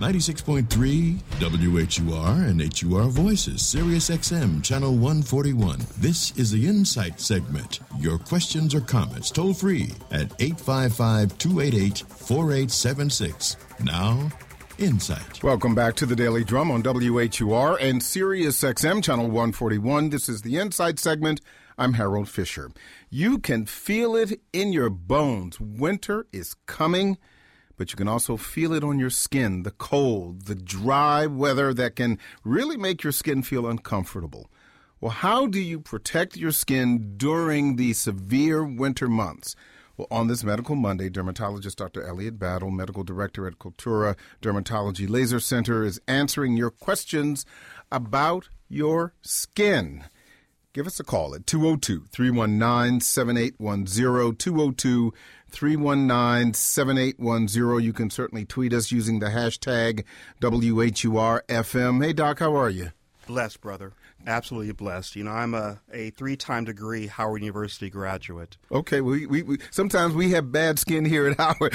96.3 WHUR and HUR Voices, Sirius XM, Channel 141. This is the Insight segment. Your questions or comments toll free at 855-288-4876. Now, Insight. Welcome back to the Daily Drum on WHUR and Sirius XM, Channel 141. This is the Insight segment. I'm Harold Fisher. You can feel it in your bones. Winter is coming, but you can also feel it on your skin, the cold, the dry weather that can really make your skin feel uncomfortable. Well, how do you protect your skin during the severe winter months? Well, on this Medical Monday, dermatologist Dr. Elliot Battle, medical director at Cultura Dermatology Laser Center, is answering your questions about your skin. Give us a call at 202-319-7810, 202-319-7810. You can certainly tweet us using the hashtag WHURFM. Hey, Doc, how are you? Blessed, brother. Absolutely blessed. You know, I'm a three-time degree Howard University graduate. Okay, we sometimes we have bad skin here at Howard.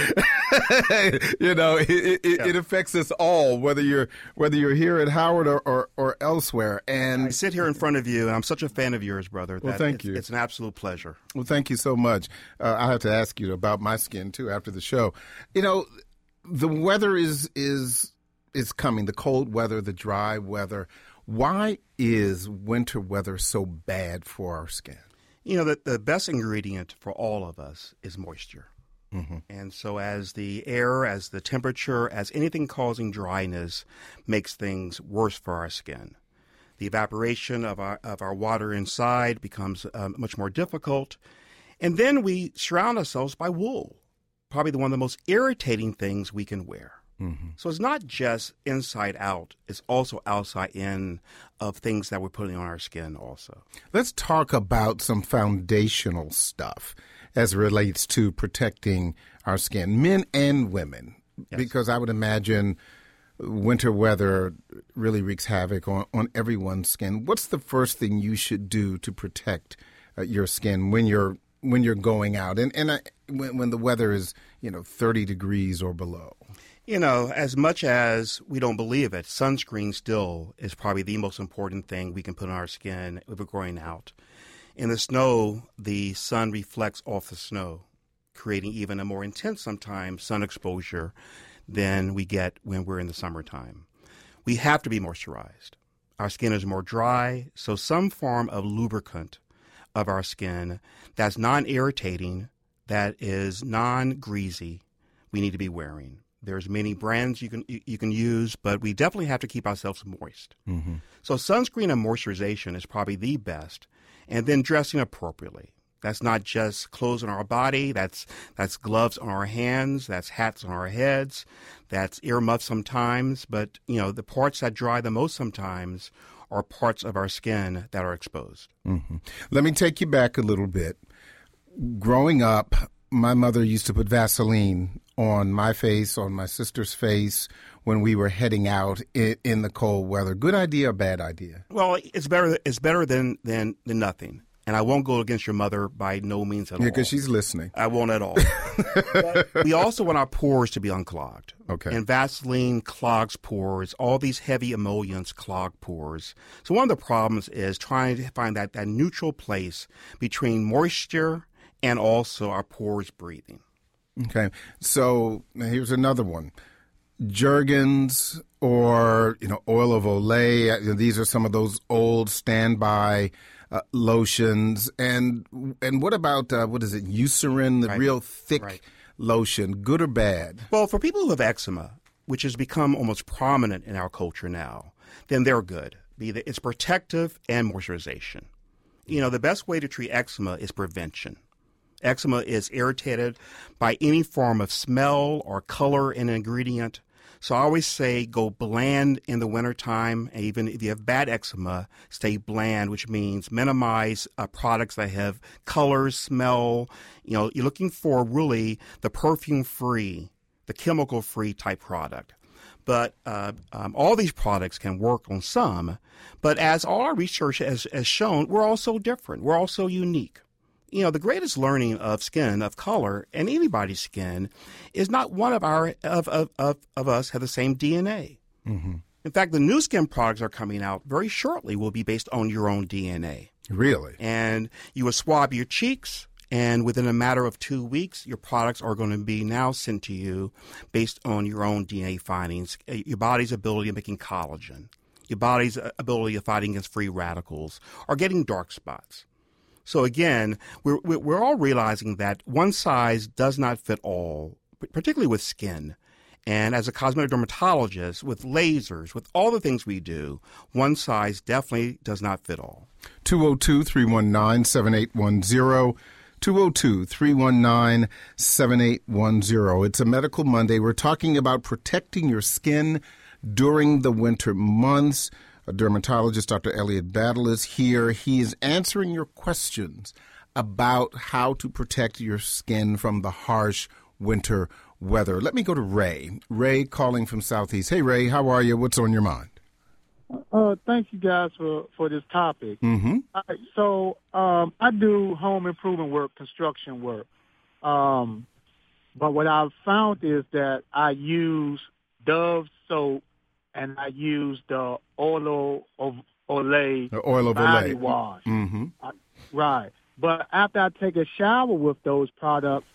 You know, it affects us all, whether you're here at Howard or elsewhere. And I sit here in front of you, and I'm such a fan of yours, brother. Well, thank you. It's an absolute pleasure. Well, thank you so much. I have to ask you about my skin too after the show. You know, the weather is coming. The cold weather, the dry weather. Why is winter weather so bad for our skin? You know, the best ingredient for all of us is moisture. Mm-hmm. And so as the air, as the temperature, as anything causing dryness makes things worse for our skin. The evaporation of our water inside becomes much more difficult. And then we surround ourselves by wool, probably one of the most irritating things we can wear. Mm-hmm. So it's not just inside out, it's also outside in of things that we're putting on our skin also. Let's talk about some foundational stuff as it relates to protecting our skin, men and women, Yes. because I would imagine winter weather really wreaks havoc on everyone's skin. What's the first thing you should do to protect your skin when you're going out and when the weather is 30 degrees or below? You know, as much as we don't believe it, sunscreen still is probably the most important thing we can put on our skin if we're going out. In the snow, the sun reflects off the snow, creating even a more intense sometimes sun exposure than we get when we're in the summertime. We have to be moisturized. Our skin is more dry, so some form of lubricant of our skin that's non-irritating, that is non-greasy, we need to be wearing. There's many brands you can use, but we definitely have to keep ourselves moist. Mm-hmm. So sunscreen and moisturization is probably the best. And then dressing appropriately. That's not just clothes on our body. That's gloves on our hands. That's hats on our heads. That's earmuffs sometimes. But, the parts that dry the most sometimes are parts of our skin that are exposed. Mm-hmm. Let me take you back a little bit. Growing up, my mother used to put Vaseline on my face, on my sister's face when we were heading out in the cold weather. Good idea or bad idea? Well, it's better than nothing. And I won't go against your mother by no means at all. Yeah, because she's listening. I won't at all. But we also want our pores to be unclogged. Okay. And Vaseline clogs pores. All these heavy emollients clog pores. So one of the problems is trying to find that neutral place between moisture and also our pores breathing. Okay. So here's another one. Jergens or, oil of Olay. These are some of those old standby lotions. And what about, Eucerin, the real thick lotion, good or bad? Well, for people who have eczema, which has become almost prominent in our culture now, then they're good. It's protective and moisturization. The best way to treat eczema is prevention. Eczema is irritated by any form of smell or color in an ingredient. So I always say go bland in the wintertime. And even if you have bad eczema, stay bland, which means minimize products that have color, smell. You're looking for really the perfume-free, the chemical-free type product. But all these products can work on some. But as all our research has shown, we're all so different. We're all so unique. The greatest learning of skin, of color, and anybody's skin is not one of us have the same DNA. Mm-hmm. In fact, the new skin products are coming out very shortly will be based on your own DNA. Really? And you will swab your cheeks, and within a matter of 2 weeks, your products are going to be now sent to you based on your own DNA findings, your body's ability of making collagen, your body's ability of fighting against free radicals, or getting dark spots. So again, we're all realizing that one size does not fit all, particularly with skin. And as a cosmetic dermatologist, with lasers, with all the things we do, one size definitely does not fit all. 202-319-7810. 202-319-7810. It's a Medical Monday. We're talking about protecting your skin during the winter months. A dermatologist, Dr. Elliot Battle, is here. He is answering your questions about how to protect your skin from the harsh winter weather. Let me go to Ray. Ray calling from Southeast. Hey, Ray, how are you? What's on your mind? Thank you guys for this topic. Mm-hmm. All right, so I do home improvement work, construction work. But what I've found is that I use Dove soap and I use the Oil of Olay body wash. Mm-hmm. Right. But after I take a shower with those products,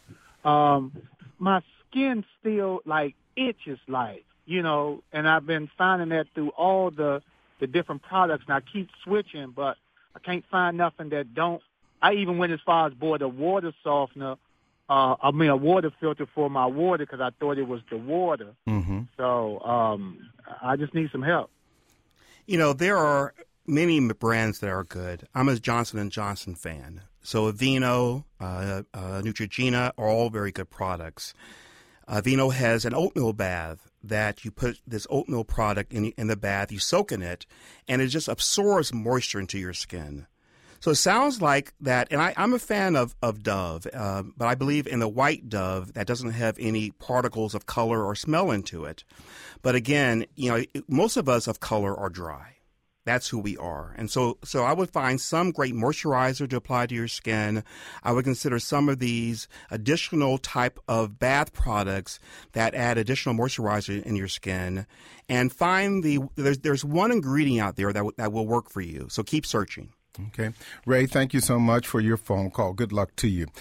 my skin still itches and I've been finding that through all the different products, and I keep switching, but I can't find nothing that don't. I even went as far as bought a water softener, a water filter for my water because I thought it was the water. Mm-hmm. So I just need some help. There are many brands that are good. I'm a Johnson & Johnson fan. So Aveeno, Neutrogena are all very good products. Aveeno has an oatmeal bath that you put this oatmeal product in the bath, you soak in it, and it just absorbs moisture into your skin. So it sounds like that, and I'm a fan of Dove, but I believe in the white Dove that doesn't have any particles of color or smell into it. But again, most of us of color are dry. That's who we are. And so I would find some great moisturizer to apply to your skin. I would consider some of these additional type of bath products that add additional moisturizer in your skin. And find there's one ingredient out there that will work for you. So keep searching. Okay. Ray, thank you so much for your phone call. Good luck to you.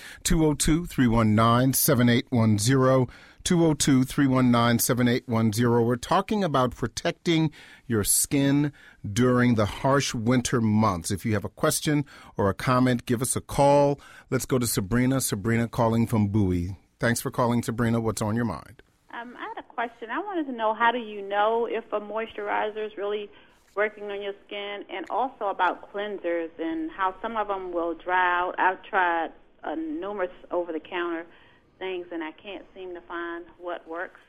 202-319-7810. 202-319-7810. We're talking about protecting your skin during the harsh winter months. If you have a question or a comment, give us a call. Let's go to Sabrina. Sabrina calling from Bowie. Thanks for calling, Sabrina. What's on your mind? I had a question. I wanted to know, how do you know if a moisturizer is really working on your skin, and also about cleansers and how some of them will dry out. I've tried numerous over-the-counter things, and I can't seem to find what works.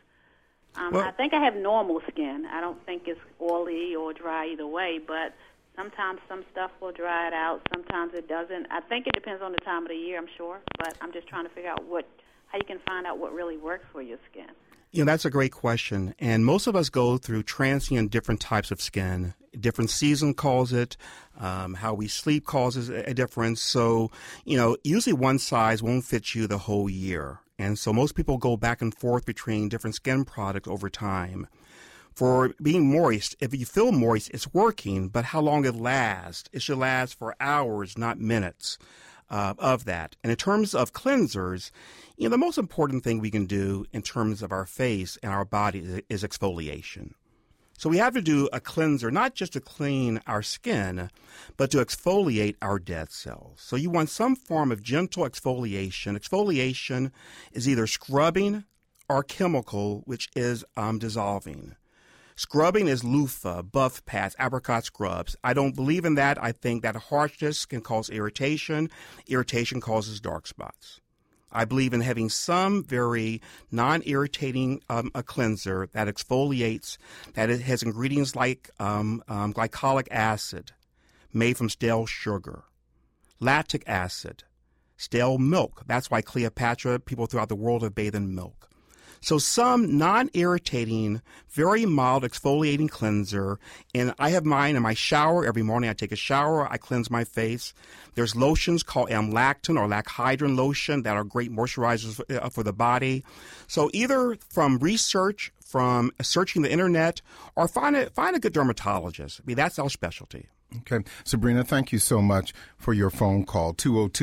I think I have normal skin. I don't think it's oily or dry either way, but sometimes some stuff will dry it out. Sometimes it doesn't. I think it depends on the time of the year, I'm sure, but I'm just trying to figure out how you can find out what really works for your skin. That's a great question. And most of us go through transient different types of skin. Different season cause it. How we sleep causes a difference. So, usually one size won't fit you the whole year. And so most people go back and forth between different skin products over time. For being moist, if you feel moist, it's working, but how long it lasts? It should last for hours, not minutes. Of that. And in terms of cleansers, the most important thing we can do in terms of our face and our body is exfoliation. So we have to do a cleanser, not just to clean our skin, but to exfoliate our dead cells. So you want some form of gentle exfoliation. Exfoliation is either scrubbing or chemical, which is dissolving. Scrubbing is loofah, buff pads, apricot scrubs. I don't believe in that. I think that harshness can cause irritation. Irritation causes dark spots. I believe in having some very non-irritating a cleanser that exfoliates, that it has ingredients like glycolic acid made from stale sugar, lactic acid, stale milk. That's why Cleopatra, people throughout the world have bathed in milk. So some non-irritating, very mild exfoliating cleanser, and I have mine in my shower. Every morning I take a shower, I cleanse my face. There's lotions called amlactin or lacthydrin lotion that are great moisturizers for the body. So either from research, from searching the internet, or find a good dermatologist. I mean, that's our specialty. Okay. Sabrina, thank you so much for your phone call.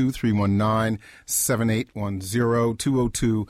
202-319-7810,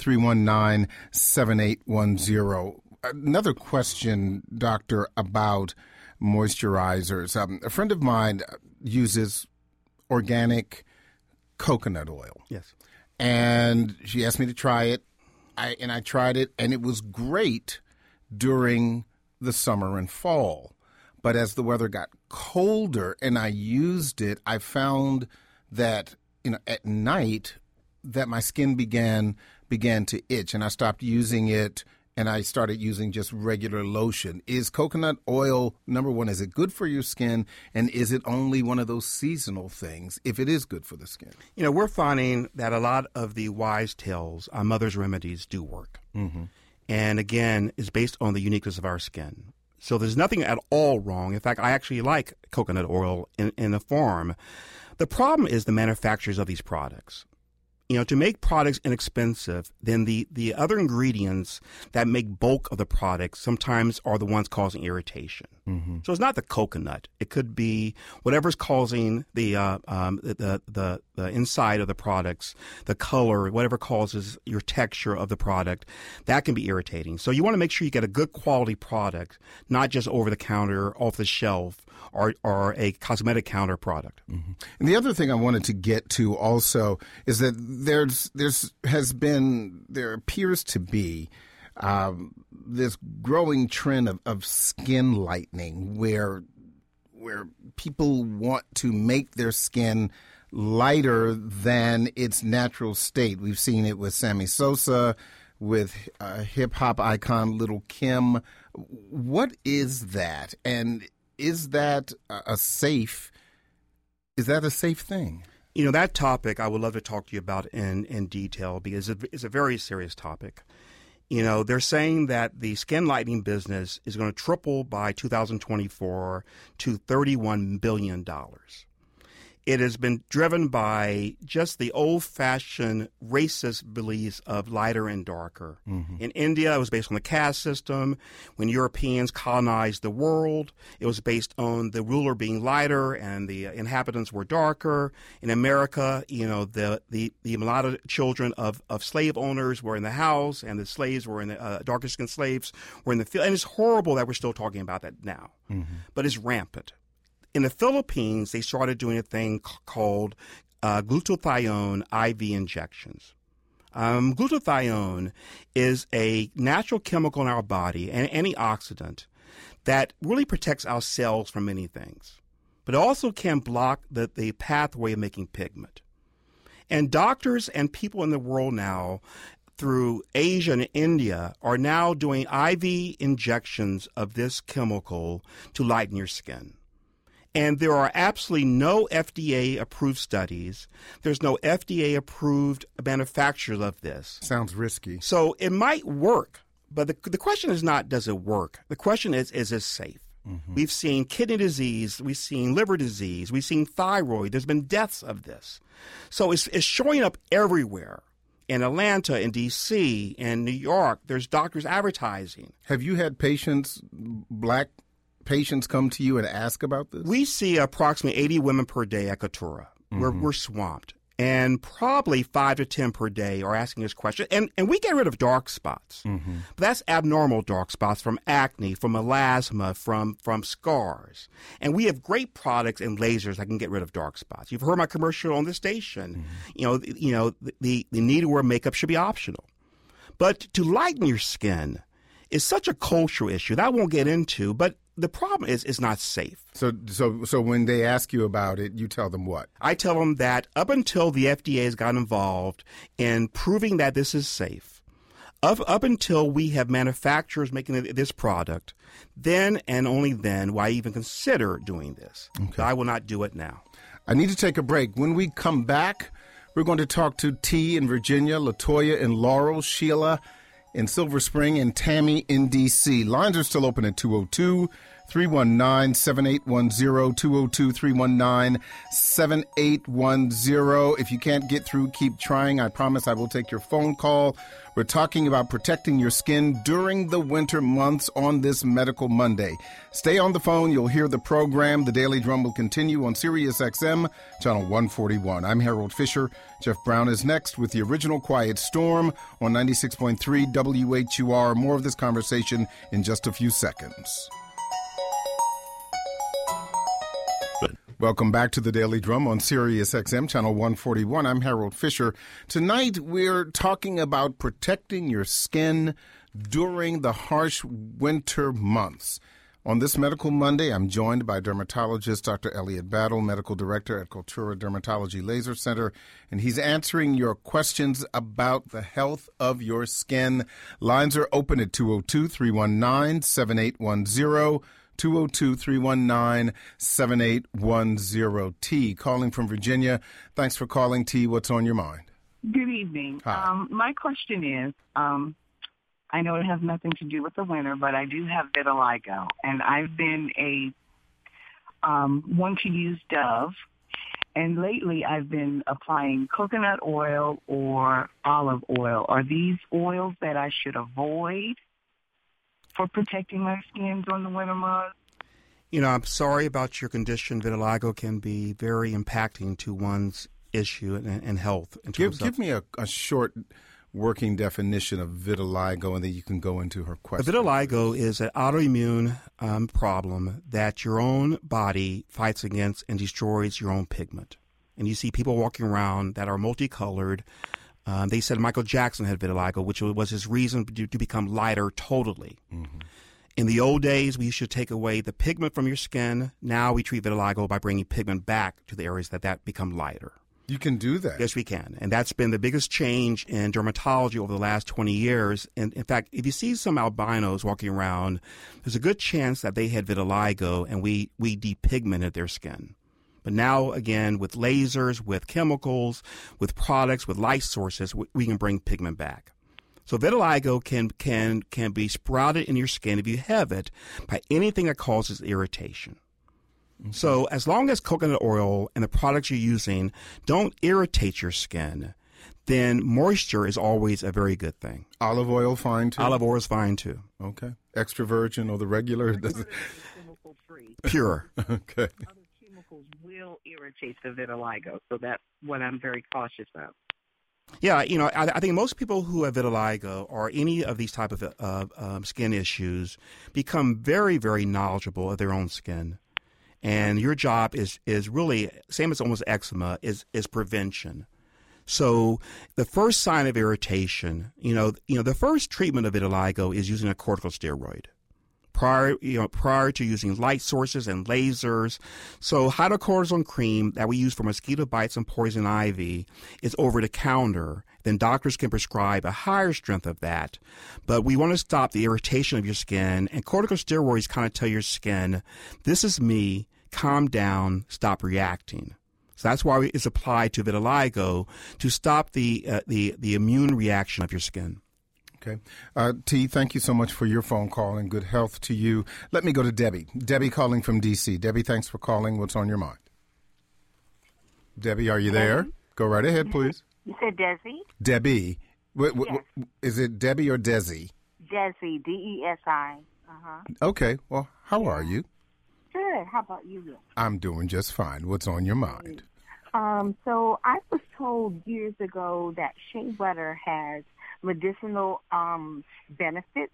202-319-7810. Another question, Doctor, about moisturizers. A friend of mine uses organic coconut oil. Yes. And she asked me to try it. I tried it, and it was great during the summer and fall. But as the weather got colder and I used it, I found that, at night that my skin began to itch, and I stopped using it, and I started using just regular lotion. Is coconut oil, number one, is it good for your skin, and is it only one of those seasonal things if it is good for the skin? We're finding that a lot of the wise tales on mother's remedies do work. Mm-hmm. And again, it's based on the uniqueness of our skin. So there's nothing at all wrong. In fact, I actually like coconut oil in the form. The problem is the manufacturers of these products. To make products inexpensive, then the other ingredients that make bulk of the product sometimes are the ones causing irritation. Mm-hmm. So it's not the coconut. It could be whatever's causing the inside of the products, the color, whatever causes your texture of the product. That can be irritating. So you want to make sure you get a good quality product, not just over the counter, off the shelf, or a cosmetic counter product. Mm-hmm. And the other thing I wanted to get to also is that there appears to be this growing trend of skin lightening where people want to make their skin lighter than its natural state. We've seen it with Sammy Sosa, with hip-hop icon Lil' Kim. What is that? And is that a safe thing? That topic I would love to talk to you about in detail because it's a very serious topic. They're saying that the skin lightening business is going to triple by 2024 to $31 billion. It has been driven by just the old-fashioned racist beliefs of lighter and darker. Mm-hmm. In India, it was based on the caste system. When Europeans colonized the world, it was based on the ruler being lighter and the inhabitants were darker. In America, the mulatto children of slave owners were in the house, and the slaves were in the darker-skinned slaves were in the field. And it's horrible that we're still talking about that now, mm-hmm. but it's rampant. In the Philippines, they started doing a thing called glutathione IV injections. Glutathione is a natural chemical in our body, an antioxidant, that really protects our cells from many things. But it also can block the pathway of making pigment. And doctors and people in the world now, through Asia and India, are now doing IV injections of this chemical to lighten your skin. And there are absolutely no FDA-approved studies. There's no FDA-approved manufacturers of this. Sounds risky. So it might work, but the question is not, does it work? The question is it safe? Mm-hmm. We've seen kidney disease. We've seen liver disease. We've seen thyroid. There's been deaths of this. So it's showing up everywhere. In Atlanta, in D.C., in New York, there's doctors advertising. Have you had black patients come to you and ask about this? We see approximately 80 women per day at Katura. Mm-hmm. We're swamped. And probably 5 to 10 per day are asking us questions. And we get rid of dark spots. Mm-hmm. But that's abnormal dark spots from acne, from melasma, from scars. And we have great products and lasers that can get rid of dark spots. You've heard my commercial on the station. Mm-hmm. The need to wear makeup should be optional. But to lighten your skin is such a cultural issue that I won't get into, but the problem is it's not safe. So when they ask you about it, you tell them what? I tell them that up until the FDA has gotten involved in proving that this is safe, up until we have manufacturers making this product, then and only then will I even consider doing this. Okay. I will not do it now. I need to take a break. When we come back, we're going to talk to T in Virginia, LaToya in Laurel, Sheila in Silver Spring, and Tammy in D.C. Lines are still open at 202-319-7810, 202-319-7810. If you can't get through, keep trying. I promise I will take your phone call. We're talking about protecting your skin during the winter months on this Medical Monday. Stay on the phone. You'll hear the program. The Daily Drum will continue on Sirius XM, Channel 141. I'm Harold Fisher. Jeff Brown is next with the original Quiet Storm on 96.3 WHUR. More of this conversation in just a few seconds. Welcome back to the Daily Drum on Sirius XM, Channel 141. I'm Harold Fisher. Tonight, we're talking about protecting your skin during the harsh winter months. On this Medical Monday, I'm joined by dermatologist Dr. Elliot Battle, medical director at Cultura Dermatology Laser Center, and he's answering your questions about the health of your skin. Lines are open at 202-319-7810. 202-319-7810. T, calling from Virginia. Thanks for calling, T. What's on your mind? Good evening. Hi. My question is, I know it has nothing to do with the winter, but I do have vitiligo, and I've been one to use Dove, and lately I've been applying coconut oil or olive oil. Are these oils that I should avoid for protecting my skin during the winter months? You know, I'm sorry about your condition. Vitiligo can be very impacting to one's issue and health. Give me a short working definition of vitiligo, and then you can go into her question. Vitiligo is an autoimmune problem that your own body fights against and destroys your own pigment. And you see people walking around that are multicolored. They said Michael Jackson had vitiligo, which was his reason to become lighter totally. Mm-hmm. In the old days, we used to take away the pigment from your skin. Now we treat vitiligo by bringing pigment back to the areas that become lighter. You can do that. Yes, we can. And that's been the biggest change in dermatology over the last 20 years. And in fact, if you see some albinos walking around, there's a good chance that they had vitiligo and we depigmented their skin. But now, again, with lasers, with chemicals, with products, with light sources, we can bring pigment back. So vitiligo can be sprouted in your skin if you have it by anything that causes irritation. Mm-hmm. So as long as coconut oil and the products you're using don't irritate your skin, then moisture is always a very good thing. Olive oil fine too? Olive oil is fine too. Okay. Extra virgin or the regular? Chemical-free. Pure. Okay. Will irritate the vitiligo, so that's what I'm very cautious of. Yeah, you know, I think most people who have vitiligo or any of these type of skin issues become very, very knowledgeable of their own skin, and your job is really same as almost eczema is prevention. So the first sign of irritation, you know, the first treatment of vitiligo is using a corticosteroid. Prior to using light sources and lasers. So hydrocortisone cream that we use for mosquito bites and poison ivy is over the counter. Then doctors can prescribe a higher strength of that. But we want to stop the irritation of your skin, and corticosteroids kind of tell your skin, this is me, calm down, stop reacting. So that's why it's applied to vitiligo, to stop the immune reaction of your skin. Okay. T, thank you so much for your phone call and good health to you. Let me go to Debbie. Debbie calling from D.C. Debbie, thanks for calling. What's on your mind? Debbie, are you there? Go right ahead, please. You said Desi? Debbie. Yes. Is it Debbie or Desi? Desi, D-E-S-I. Uh-huh. Okay. Well, how are you? Good. How about you? I'm doing just fine. What's on your mind? So I was told years ago that shea butter has medicinal benefits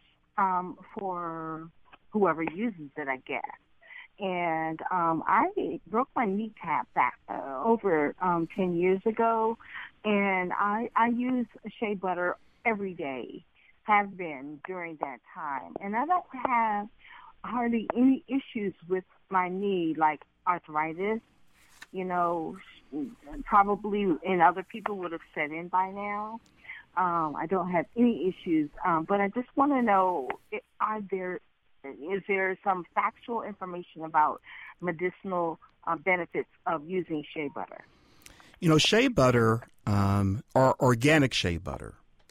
for whoever uses it, I guess. And I broke my kneecap back over 10 years ago, and I use shea butter every day, have been during that time. And I don't have hardly any issues with my knee, like arthritis, you know, probably, and other people would have set in by now. I don't have any issues, but I just want to know, is there some factual information about medicinal benefits of using shea butter? You know, shea butter, or organic shea butter,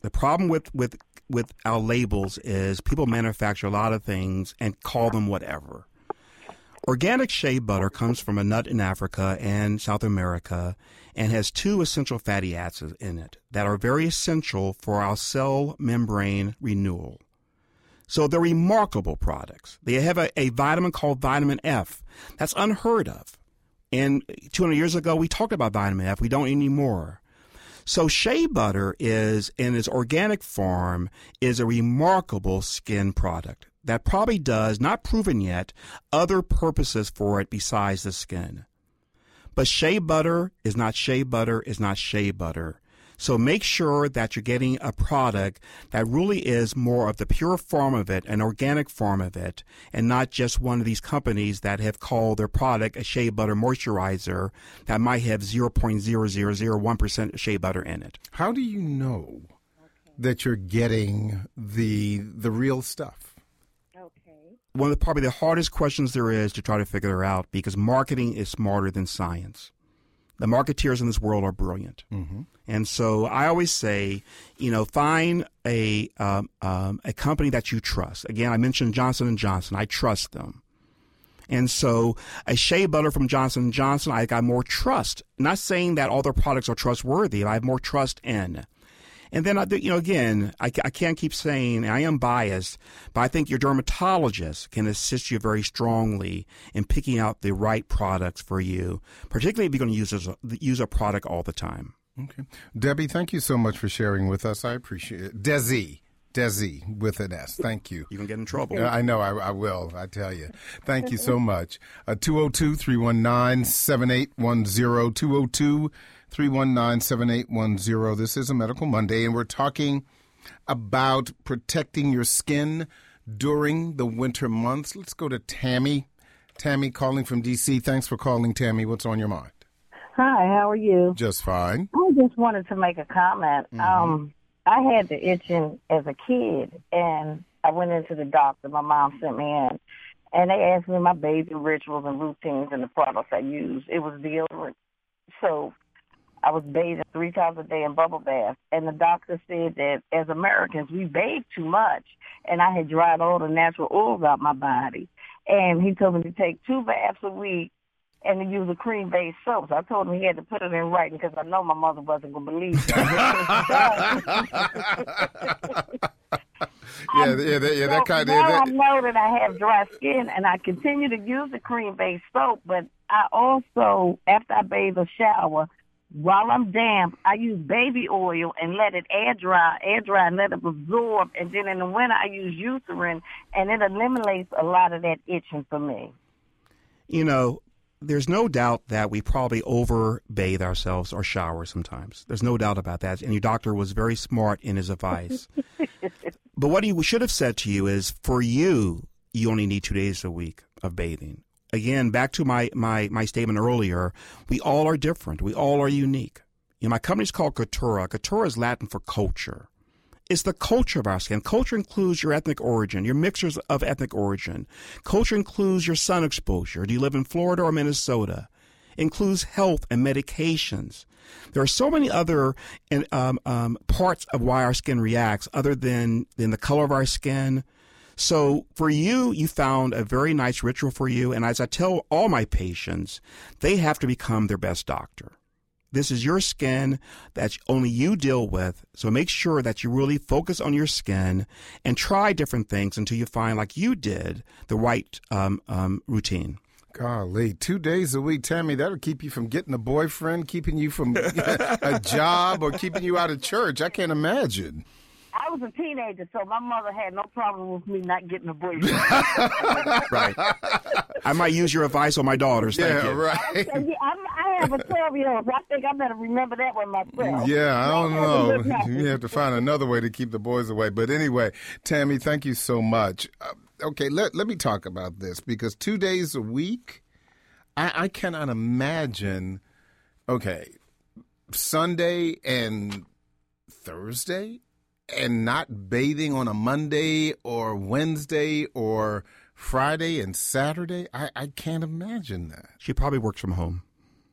The problem with our labels is people manufacture a lot of things and call them whatever. Organic shea butter comes from a nut in Africa and South America and has 2 essential fatty acids in it that are very essential for our cell membrane renewal. So they're remarkable products. They have a vitamin called vitamin F. That's unheard of. And 200 years ago, we talked about vitamin F. We don't anymore. So shea butter is, in its organic form, is a remarkable skin product that probably does, not proven yet, other purposes for it besides the skin. But shea butter is not shea butter is not shea butter. So make sure that you're getting a product that really is more of the pure form of it, an organic form of it, and not just one of these companies that have called their product a shea butter moisturizer that might have 0.0001% shea butter in it. How do you know that you're getting the real stuff? One of probably the hardest questions there is to try to figure out, because marketing is smarter than science. The marketeers in this world are brilliant. Mm-hmm. And so I always say, find a company that you trust. Again, I mentioned Johnson & Johnson. I trust them. And so a shea butter from Johnson & Johnson, I got more trust. Not saying that all their products are trustworthy. I have more trust in. And then, again, I can't keep saying, I am biased, but I think your dermatologist can assist you very strongly in picking out the right products for you, particularly if you're going to use a product all the time. Okay. Debbie, thank you so much for sharing with us. I appreciate it. Desi with an S. Thank you. You can get in trouble. I know. I will. I tell you. Thank you so much. 202-319-7810. 202-319-7810. This is a Medical Monday, and we're talking about protecting your skin during the winter months. Let's go to Tammy. Tammy calling from D.C. Thanks for calling, Tammy. What's on your mind? Hi, how are you? Just fine. I just wanted to make a comment. Mm-hmm. I had the itching as a kid, and I went into the doctor. My mom sent me in, and they asked me my baby rituals and routines and the products I used. It was deodorant. So I was bathing 3 times a day in bubble baths, and the doctor said that as Americans, we bathe too much, and I had dried all the natural oils out my body. And he told me to take 2 baths a week and to use a cream-based soap. So I told him he had to put it in writing because I know my mother wasn't going to believe that. That kind of. Now I know that I have dry skin, and I continue to use the cream-based soap, but I also, after I bathe or shower, while I'm damp, I use baby oil and let it air dry and let it absorb. And then in the winter, I use Eucerin, and it eliminates a lot of that itching for me. There's no doubt that we probably over-bathe ourselves or shower sometimes. There's no doubt about that. And your doctor was very smart in his advice. But what he should have said to you is, for you, you only need 2 days a week of bathing. Again, back to my statement earlier, we all are different. We all are unique. My company's called Cultura. Cultura is Latin for culture. It's the culture of our skin. Culture includes your ethnic origin, your mixtures of ethnic origin. Culture includes your sun exposure. Do you live in Florida or Minnesota? It includes health and medications. There are so many other parts of why our skin reacts other than the color of our skin. So for you, you found a very nice ritual for you. And as I tell all my patients, they have to become their best doctor. This is your skin that only you deal with. So make sure that you really focus on your skin and try different things until you find, like you did, the right routine. Golly, 2 days a week, Tammy, that'll keep you from getting a boyfriend, keeping you from a job, or keeping you out of church. I can't imagine. I was a teenager, so my mother had no problem with me not getting a boyfriend. Right. I might use your advice on my daughters. Thank you. Right. I have a 12-year-old. I think I better remember that one myself. Yeah, I don't know. You have to find another way to keep the boys away. But anyway, Tammy, thank you so much. Okay, let me talk about this, because 2 days a week, I cannot imagine, Sunday and Thursday, and not bathing on a Monday or Wednesday or Friday and Saturday. I can't imagine that. She probably works from home.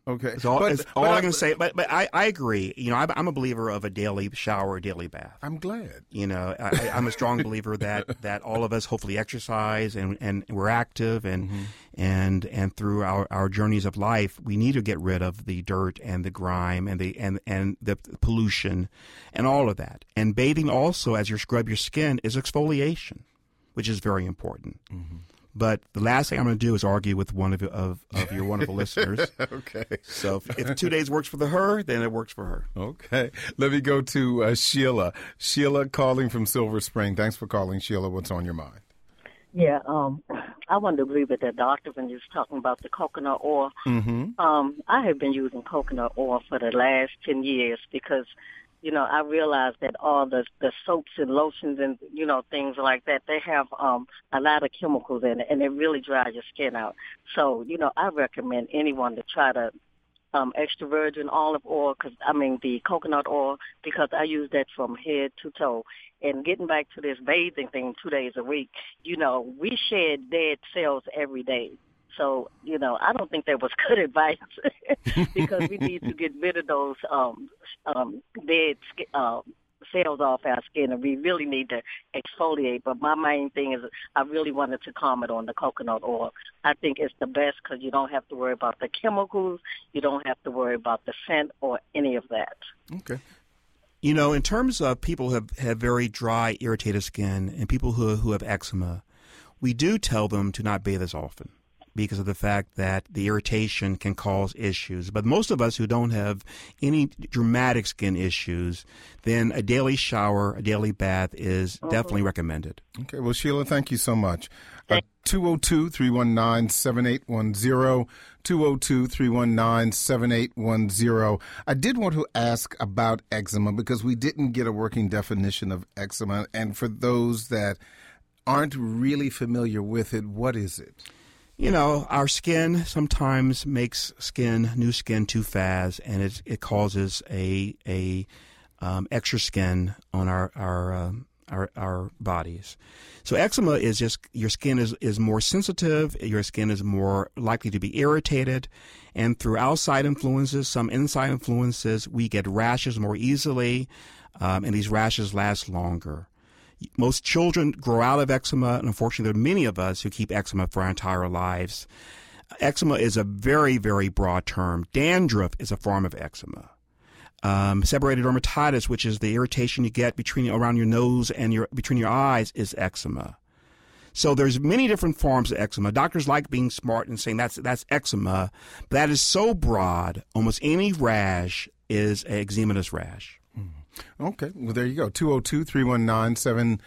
Okay. That's all I'm going to say. But I agree. You know, I'm a believer of a daily shower, a daily bath. I'm glad. You know, I'm a strong believer that all of us hopefully exercise and we're active and through our journeys of life, we need to get rid of the dirt and the grime and the pollution and all of that. And bathing also, as you scrub your skin, is exfoliation, which is very important. Mm-hmm. But the last thing I'm going to do is argue with one of your wonderful listeners. Okay. So if 2 days works for her, then it works for her. Okay. Let me go to Sheila. Sheila calling from Silver Spring. Thanks for calling, Sheila. What's on your mind? Yeah, I wanted to agree with that doctor when he was talking about the coconut oil. Mm-hmm. I have been using coconut oil for the last 10 years because, you know, I realized that all the soaps and lotions and, you know, things like that, they have a lot of chemicals in it, and it really dries your skin out. So, you know, I recommend anyone to try the extra virgin olive oil, the coconut oil, because I use that from head to toe. And getting back to this bathing thing 2 days a week, you know, we shed dead cells every day. So, you know, I don't think that was good advice because we need to get rid of those dead cells off our skin, and we really need to exfoliate. But my main thing is I really wanted to comment on the coconut oil. I think it's the best because you don't have to worry about the chemicals. You don't have to worry about the scent or any of that. Okay. You know, in terms of people who have very dry, irritated skin and people who have eczema, we do tell them to not bathe as often because of the fact that the irritation can cause issues. But most of us who don't have any dramatic skin issues, then a daily shower, a daily bath is definitely recommended. Okay. Well, Sheila, thank you so much. 202-319-7810, 202-319-7810. I did want to ask about eczema because we didn't get a working definition of eczema. And for those that aren't really familiar with it, what is it? You know, our skin sometimes makes new skin too fast, and it causes a extra skin on our bodies. So eczema is just your skin is more sensitive, your skin is more likely to be irritated, and through outside influences, some inside influences, we get rashes more easily, and these rashes last longer. Most children grow out of eczema, and unfortunately there are many of us who keep eczema for our entire lives. Eczema is a very, very broad term. Dandruff is a form of eczema. Seborrheic dermatitis, which is the irritation you get around your nose and between your eyes, is eczema. So there's many different forms of eczema. Doctors like being smart and saying that's eczema. But that is so broad, almost any rash is an eczematous rash. Okay. Well, there you go. 202-319-7810,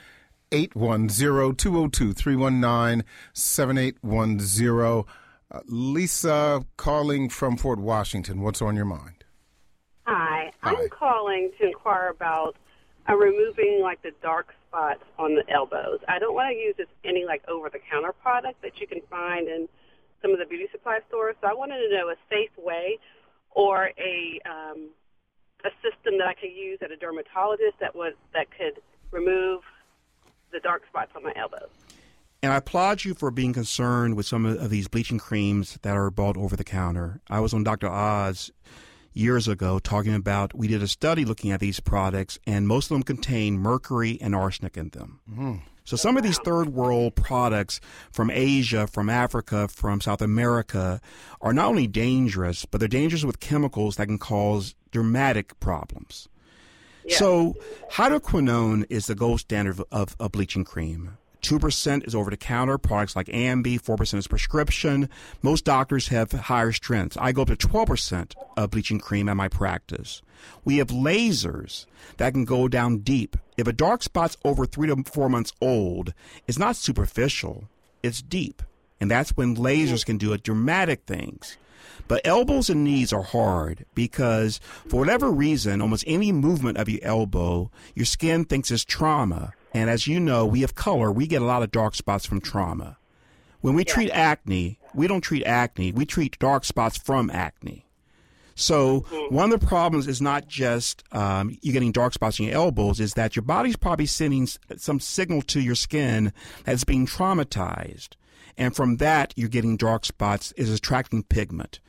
202-319-7810. Lisa calling from Fort Washington. What's on your mind? Hi. I'm calling to inquire about removing, like, the dark spots on the elbows. I don't want to use any, like, over-the-counter product that you can find in some of the beauty supply stores. So I wanted to know a safe way or a system that I could use at a dermatologist that could remove the dark spots on my elbows. And I applaud you for being concerned with some of these bleaching creams that are bought over the counter. I was on Dr. Oz years ago talking about, we did a study looking at these products, and most of them contain mercury and arsenic in them. Mm. So some of these third world products from Asia, from Africa, from South America are not only dangerous, but they're dangerous with chemicals that can cause dramatic problems. Yeah. So hydroquinone is the gold standard of bleaching cream. 2% is over-the-counter. Products like Ambi, 4% is prescription. Most doctors have higher strengths. I go up to 12% of bleaching cream at my practice. We have lasers that can go down deep. If a dark spot's over 3 to 4 months old, it's not superficial, it's deep. And that's when lasers can do dramatic things. But elbows and knees are hard because for whatever reason, almost any movement of your elbow, your skin thinks it's trauma. And as you know, we have color. We get a lot of dark spots from trauma. When we treat acne, we don't treat acne. We treat dark spots from acne. So one of the problems is not just you getting dark spots in your elbows, is that your body's probably sending some signal to your skin that's being traumatized. And from that, you're getting dark spots, is attracting pigment.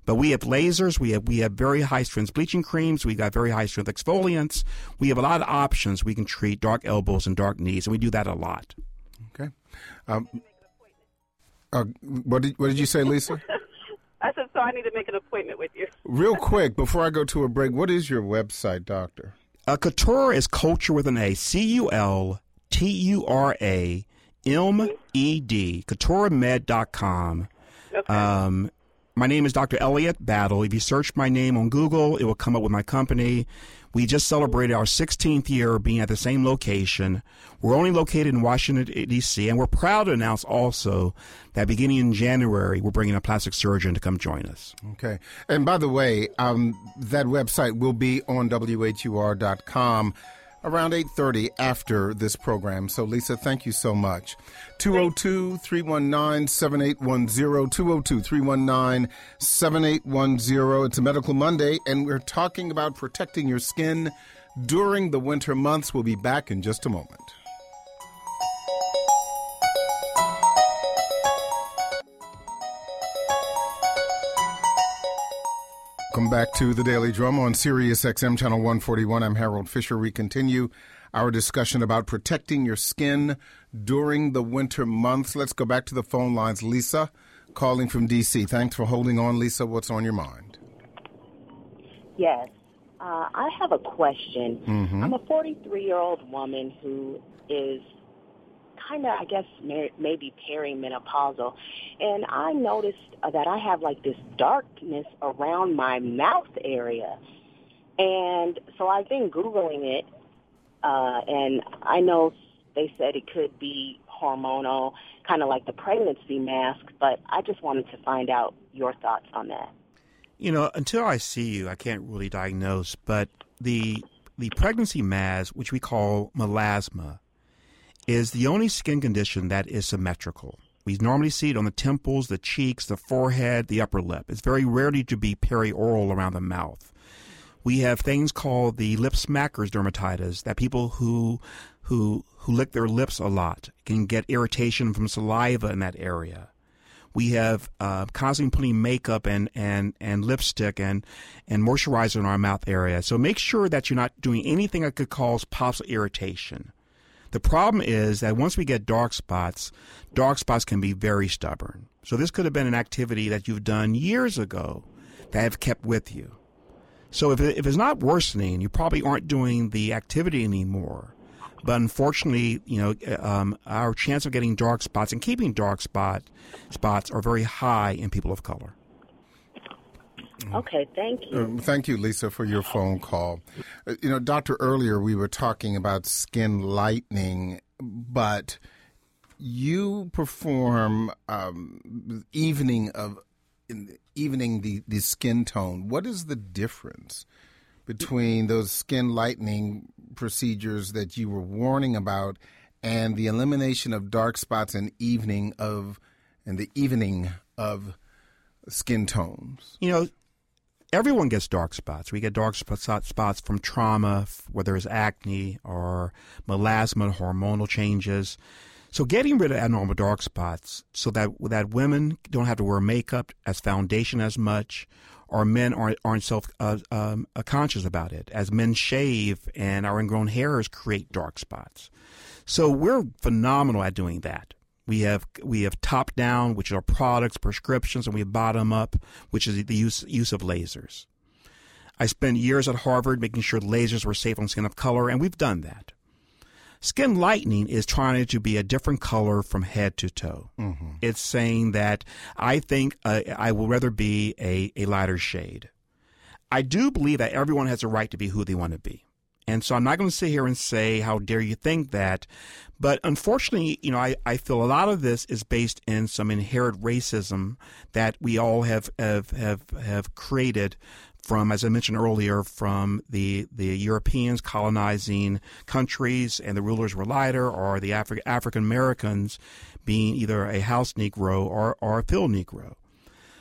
But we have lasers, we have very high-strength bleaching creams, we got very high-strength exfoliants. We have a lot of options. We can treat dark elbows and dark knees, and we do that a lot. Okay. What did you say, Lisa? I said, so I need to make an appointment with you. Real quick, before I go to a break, what is your website, doctor? Couture is culture with an A, CULTURAMED, CoutureMed.com. Okay. My name is Dr. Elliot Battle. If you search my name on Google, it will come up with my company. We just celebrated our 16th year being at the same location. We're only located in Washington, D.C., and we're proud to announce also that beginning in January, we're bringing a plastic surgeon to come join us. Okay. And by the way, that website will be on WHUR.com around 8:30 after this program. So, Lisa, thank you so much. 202-319-7810, 202-319-7810. It's a Medical Monday, and we're talking about protecting your skin during the winter months. We'll be back in just a moment. Welcome back to The Daily Drum on Sirius XM Channel 141. I'm Harold Fisher. We continue our discussion about protecting your skin during the winter months. Let's go back to the phone lines. Lisa, calling from D.C. Thanks for holding on. Lisa, what's on your mind? Yes. I have a question. Mm-hmm. I'm a 43-year-old woman who is kind of, I guess, maybe perimenopausal. And I noticed that I have like this darkness around my mouth area. And so I've been Googling it, and I know they said it could be hormonal, kind of like the pregnancy mask, but I just wanted to find out your thoughts on that. You know, until I see you, I can't really diagnose, but the pregnancy mask, which we call melasma, is the only skin condition that is symmetrical. We normally see it on the temples, the cheeks, the forehead, the upper lip. It's very rarely to be perioral around the mouth. We have things called the lip smackers dermatitis, that people who lick their lips a lot can get irritation from saliva in that area. We have constantly putting makeup and lipstick and moisturizer in our mouth area. So make sure that you're not doing anything that could cause pops of irritation. The problem is that once we get dark spots can be very stubborn. So this could have been an activity that you've done years ago that have kept with you. So if it's not worsening, you probably aren't doing the activity anymore. But unfortunately, you know, our chance of getting dark spots and keeping dark spots are very high in people of color. Okay, thank you. Thank you, Lisa, for your phone call. Doctor, earlier we were talking about skin lightening, but you perform evening the skin tone. What is the difference between those skin lightening procedures that you were warning about and the elimination of dark spots and the evening of skin tones? You know, everyone gets dark spots. We get dark spots from trauma, whether it's acne or melasma, hormonal changes. So getting rid of abnormal dark spots so that women don't have to wear makeup as foundation as much, or men aren't self-conscious about it. As men shave and our ingrown hairs create dark spots. So we're phenomenal at doing that. We have top down, which are products, prescriptions, and we have bottom up, which is the use of lasers. I spent years at Harvard making sure lasers were safe on skin of color, and we've done that. Skin lightening is trying to be a different color from head to toe. Mm-hmm. It's saying that I think I will rather be a lighter shade. I do believe that everyone has a right to be who they want to be. And so I'm not going to sit here and say, how dare you think that? But unfortunately, you know, I feel a lot of this is based in some inherent racism that we all have created from, as I mentioned earlier, from the Europeans colonizing countries and the rulers were lighter, or the African Americans being either a house Negro or a field Negro.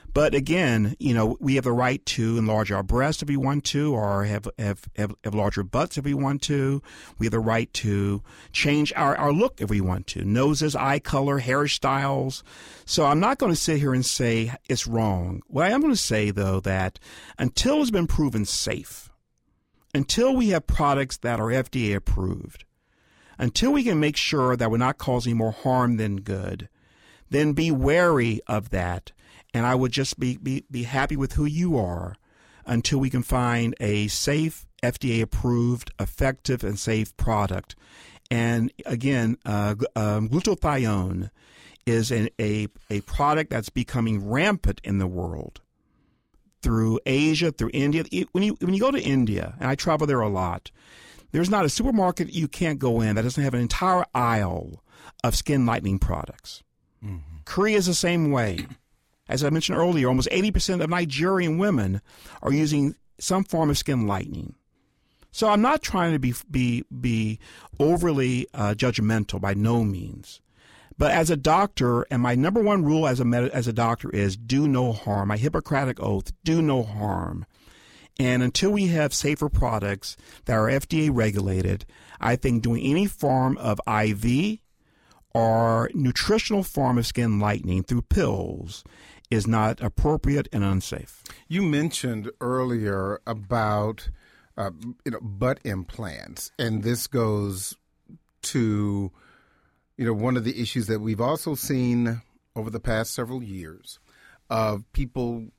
But again, we have the right to enlarge our breasts if we want to, or have larger butts if we want to. We have the right to change our look if we want to. Noses, eye color, hairstyles. So I'm not going to sit here and say it's wrong. What I am going to say, though, that until it's been proven safe, until we have products that are FDA approved, until we can make sure that we're not causing more harm than good, then be wary of that. And I would just be happy with who you are until we can find a safe, FDA-approved, effective, and safe product. And again, glutathione is a product that's becoming rampant in the world through Asia, through India. When you go to India, and I travel there a lot, there's not a supermarket you can't go in that doesn't have an entire aisle of skin lightening products. Mm-hmm. Korea is the same way. As I mentioned earlier, almost 80% of Nigerian women are using some form of skin lightening. So I'm not trying to be overly judgmental by no means. But as a doctor, and my number one rule as a doctor is do no harm. My Hippocratic oath, do no harm. And until we have safer products that are FDA regulated, I think doing any form of IV or nutritional form of skin lightening through pills is not appropriate and unsafe. You mentioned earlier about butt implants, and this goes to one of the issues that we've also seen over the past several years of people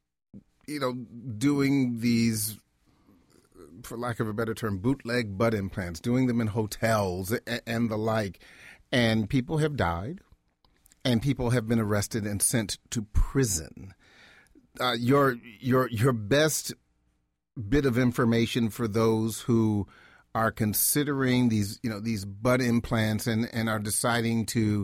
doing these, for lack of a better term, bootleg butt implants, doing them in hotels and the like, and people have died. And people have been arrested and sent to prison. Your best bit of information for those who are considering these butt implants and are deciding to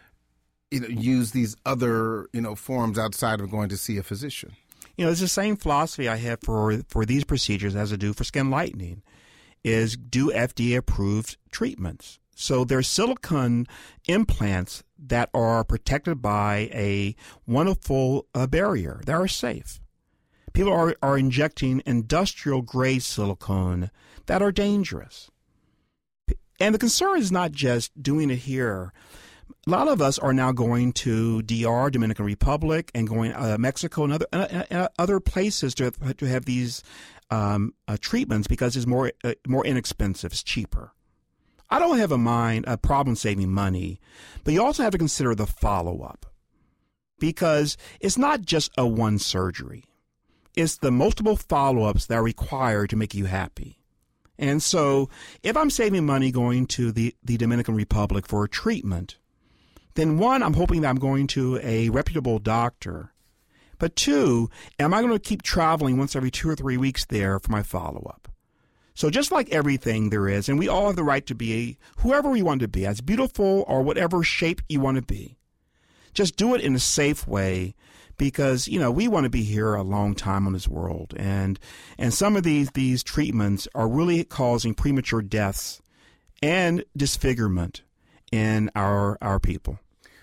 use these other forms outside of going to see a physician. It's the same philosophy I have for these procedures as I do for skin lightening, is do FDA approved treatments. So there's silicone implants that are protected by a wonderful barrier that are safe. People are injecting industrial-grade silicone that are dangerous. And the concern is not just doing it here. A lot of us are now going to DR, Dominican Republic, and going Mexico and other places to have these treatments because it's more inexpensive, it's cheaper. I don't have a problem saving money, but you also have to consider the follow-up, because it's not just a one surgery. It's the multiple follow-ups that are required to make you happy. And so if I'm saving money going to the Dominican Republic for a treatment, then one, I'm hoping that I'm going to a reputable doctor. But two, am I going to keep traveling once every 2 or 3 weeks there for my follow-up? So just like everything there is, and we all have the right to be whoever we want to be, as beautiful or whatever shape you want to be. Just do it in a safe way, because, we want to be here a long time on this world. And some of these treatments are really causing premature deaths and disfigurement in our people.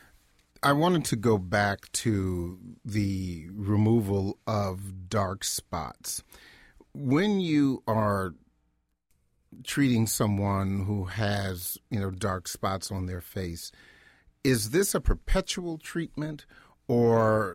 I wanted to go back to the removal of dark spots. When you are treating someone who has, dark spots on their face, is this a perpetual treatment, or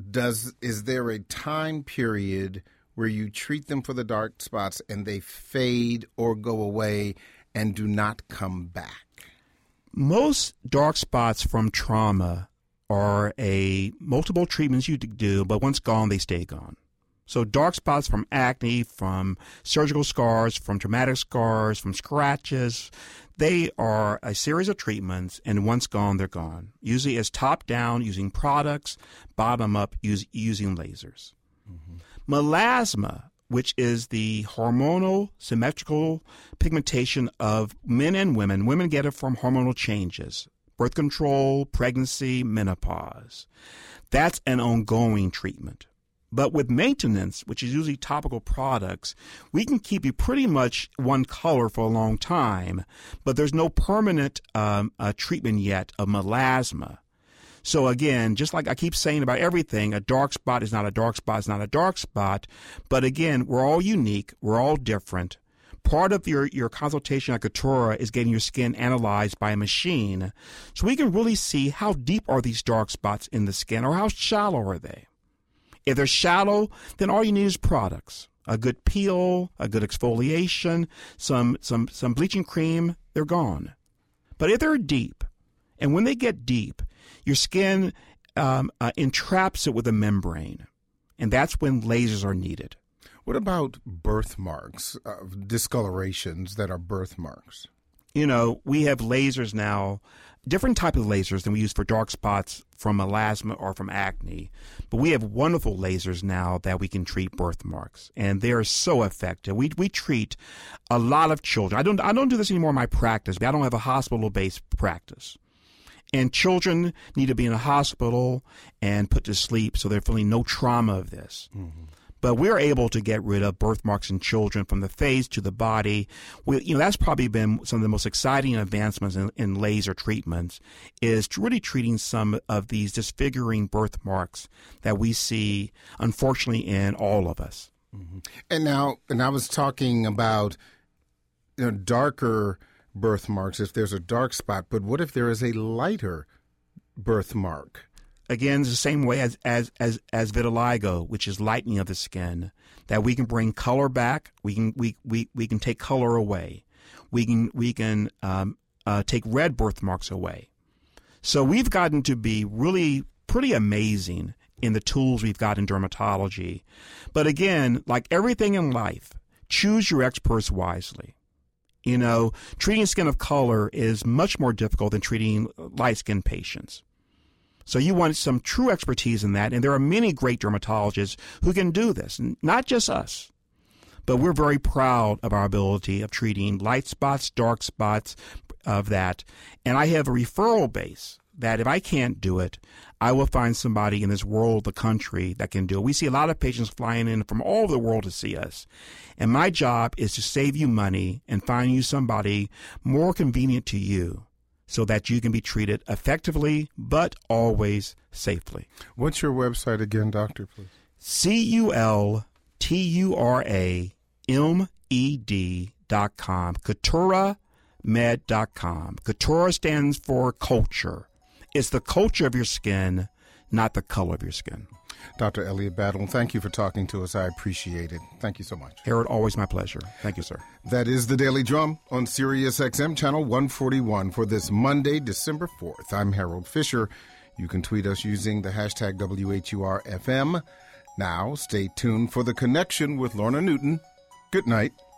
is there a time period where you treat them for the dark spots and they fade or go away and do not come back? Most dark spots from trauma are multiple treatments you do, but once gone, they stay gone. So dark spots from acne, from surgical scars, from traumatic scars, from scratches, they are a series of treatments, and once gone, they're gone. Usually it's top down using products, bottom up using lasers. Mm-hmm. Melasma, which is the hormonal symmetrical pigmentation of men and women. Women get it from hormonal changes, birth control, pregnancy, menopause. That's an ongoing treatment. But with maintenance, which is usually topical products, we can keep you pretty much one color for a long time, but there's no permanent treatment yet of melasma. So again, just like I keep saying about everything, a dark spot is not a dark spot, is not a dark spot. But again, we're all unique. We're all different. Part of your consultation at Katura is getting your skin analyzed by a machine so we can really see how deep are these dark spots in the skin or how shallow are they. If they're shallow, then all you need is products. A good peel, a good exfoliation, some bleaching cream, they're gone. But if they're deep, and when they get deep, your skin entraps it with a membrane, and that's when lasers are needed. What about birthmarks, discolorations that are birthmarks? You know, we have lasers now, different type of lasers than we use for dark spots from melasma or from acne. But we have wonderful lasers now that we can treat birthmarks, and they're so effective. We treat a lot of children. I don't do this anymore in my practice. I don't have a hospital-based practice. And children need to be in a hospital and put to sleep so they're feeling no trauma of this. Mm-hmm. But we're able to get rid of birthmarks in children from the face to the body. That's probably been some of the most exciting advancements in laser treatments, is really treating some of these disfiguring birthmarks that we see, unfortunately, in all of us. Mm-hmm. And I was talking about darker birthmarks if there's a dark spot, but what if there is a lighter birthmark? Again, it's the same way as vitiligo, which is lightening of the skin, that we can bring color back. We can take color away. We can take red birthmarks away. So we've gotten to be really pretty amazing in the tools we've got in dermatology. But again, like everything in life, choose your experts wisely. Treating skin of color is much more difficult than treating light-skinned patients. So you want some true expertise in that, and there are many great dermatologists who can do this, not just us. But we're very proud of our ability of treating light spots, dark spots of that. And I have a referral base that if I can't do it, I will find somebody in this world, the country, that can do it. We see a lot of patients flying in from all over the world to see us. And my job is to save you money and find you somebody more convenient to you, so that you can be treated effectively, but always safely. What's your website again, doctor, please? CulturaMed.com, KaturaMed.com. Katura stands for culture. It's the culture of your skin, not the color of your skin. Dr. Elliott Battle, thank you for talking to us. I appreciate it. Thank you so much. Harold, always my pleasure. Thank you, sir. That is the Daily Drum on Sirius XM Channel 141 for this Monday, December 4th. I'm Harold Fisher. You can tweet us using the hashtag WHURFM. Now, stay tuned for The Connection with Lorna Newton. Good night.